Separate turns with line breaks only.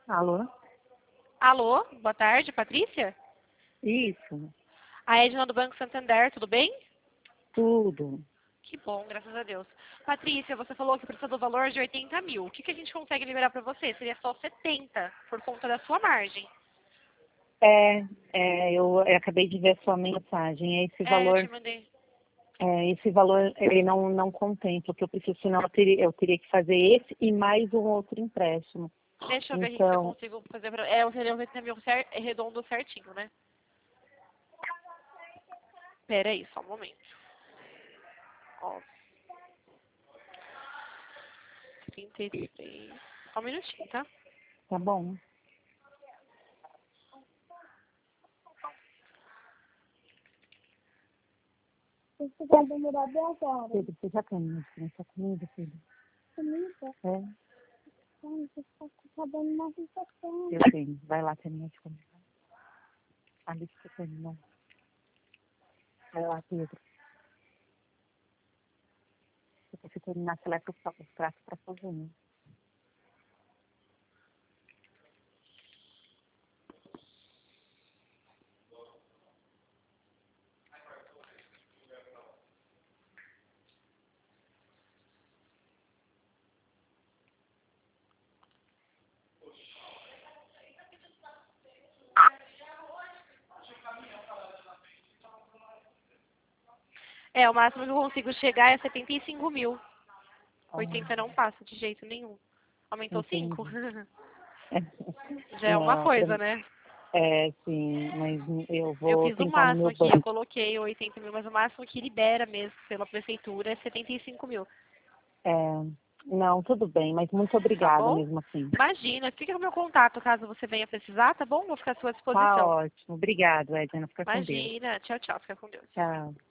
Alô?
Alô, boa tarde, Patrícia?
Isso,
A Edna do Banco Santander, tudo bem?
tudo.
Que bom, graças a Deus. Patrícia, você falou que precisa do valor de 80 mil. O que a gente consegue liberar para você? Seria só 70, por conta da sua margem.
Eu acabei de ver a sua mensagem.
Eu te mandei.
Esse valor ele não contempla o que eu preciso, senão eu teria que fazer esse e mais um outro empréstimo.
Deixa eu ver aqui se eu
Então,
consigo fazer pra... seria 80 mil redondo certinho, né? Pera aí, só um momento. Ó, 33. Só um minutinho, tá?
tá bom.
Você vai demorar 10 horas.
Pedro, você já caminhou de essa comida, Pedro?
Comida?
É,
Ai, você está acabando na recepção.
eu tenho. Vai lá terminar de comer. Ali que você terminou. Vai lá, Pedro. Se você terminar, você leva os pratos pra cozinha.
O máximo que eu consigo chegar é 75 mil.
Ah,
80 não passa de jeito nenhum. Aumentou 5.
entendi.
Já é uma
Não,
coisa, né?
sim, mas eu
Eu
vou
fiz o
tentar no
máximo
meu
aqui, eu
banco.
coloquei 80 mil, mas o máximo que libera mesmo pela prefeitura é 75 mil.
É, não, tudo bem, mas muito
Tá
obrigada
bom?
mesmo assim.
Imagina, fica com o meu contato caso você venha precisar, tá bom? Vou ficar à sua
Tá
disposição.
ótimo. Obrigado, Edna. Fica com Deus.
Imagina, tchau, tchau, fica com Deus.
Tchau.